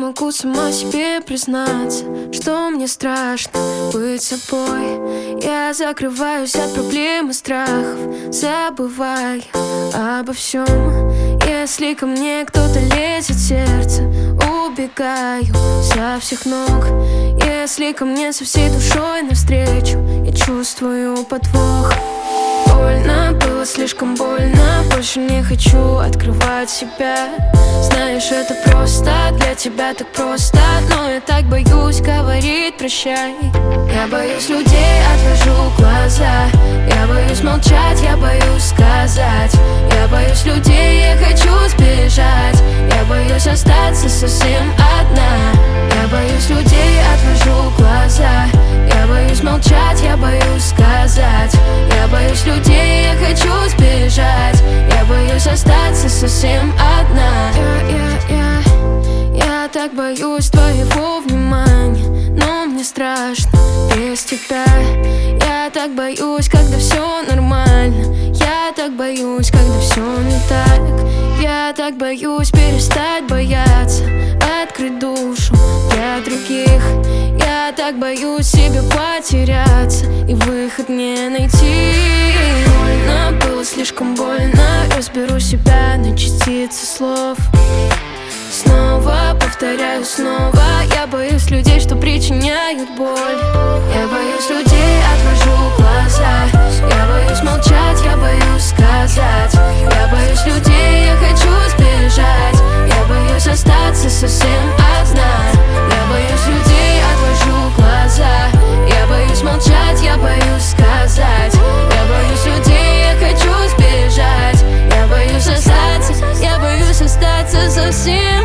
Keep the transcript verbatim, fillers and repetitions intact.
могу сама себе признаться, что мне страшно быть собой. Я закрываюсь от проблем и страхов, забывая обо всем. Если ко мне кто-то лезет в сердце, убегаю со всех ног. Если ко мне со всей душой навстречу, я чувствую подвох. Больно, было слишком больно, больше не хочу открывать себя. Знаешь, это просто, для тебя так просто, но я так боюсь говорить прощай. Я боюсь людей, отвожу глаза. Я боюсь молчать, я боюсь сказать. Я боюсь людей, я хочу сбежать. Я боюсь остаться совсем одна. Я боюсь людей, отвожу глаза. Я боюсь молчать, я боюсь сказать. Я боюсь людей, я хочу сбежать. Я боюсь остаться совсем одна. Я, я, я, я так боюсь твоего внимания, но мне страшно без тебя. Я так боюсь, когда все нормально. Я так боюсь, когда все не так. Я так боюсь перестать бояться, открыть душу для других. Я так боюсь себя потеряться и выход не найти. Больно, было слишком больно, разберу себя на частицы слов. Снова повторяю снова. Я боюсь людей, что причиняют боль. Я боюсь людей, отвожу глаза. Я боюсь молчать, я боюсь сказать. Я боюсь людей, я хочу сбежать. Я боюсь остаться совсем одна. Я боюсь людей, отвожу глаза. Я боюсь молчать, я боюсь сказать. Я боюсь людей, я хочу сбежать. Я боюсь остаться, я боюсь остаться совсем.